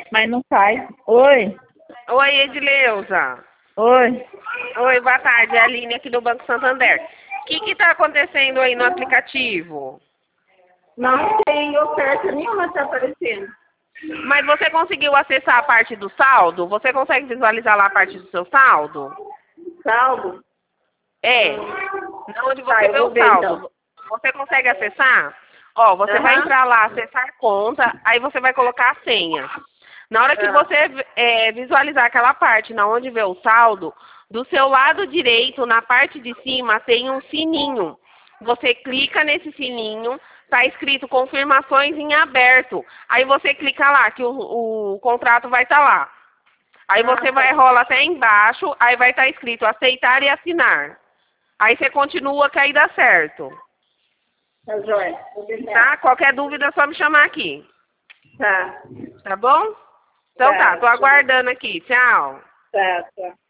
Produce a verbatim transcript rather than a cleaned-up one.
Mas não sai. Oi. Oi, Edileuza. Oi. Oi, boa tarde. É a Aline aqui do Banco Santander. O que está acontecendo aí no aplicativo? Não tem oferta nenhuma tá aparecendo. Mas você conseguiu acessar a parte do saldo? Você consegue visualizar lá a parte do seu saldo? Saldo? É. Onde você Tá, eu vê vou o ver saldo. então. Você consegue acessar? Ó, você vai Aham. entrar lá, acessar conta, aí você vai colocar a senha. Na hora que Ah. você é, visualizar aquela parte na onde vê o saldo, do seu lado direito, na parte de cima, tem um sininho. Você clica nesse sininho, tá escrito confirmações em aberto. Aí você clica lá, que o, o contrato vai estar lá. Aí você Ah, vai tá. rolar até embaixo, aí vai estar escrito aceitar e assinar. Aí você continua que aí dá certo. Tá joia. Vou ver. Tá? Qualquer dúvida é só me chamar aqui. Tá. Tá bom? Então tá, Tá. tô aguardando aqui. Tchau. Tá, tá.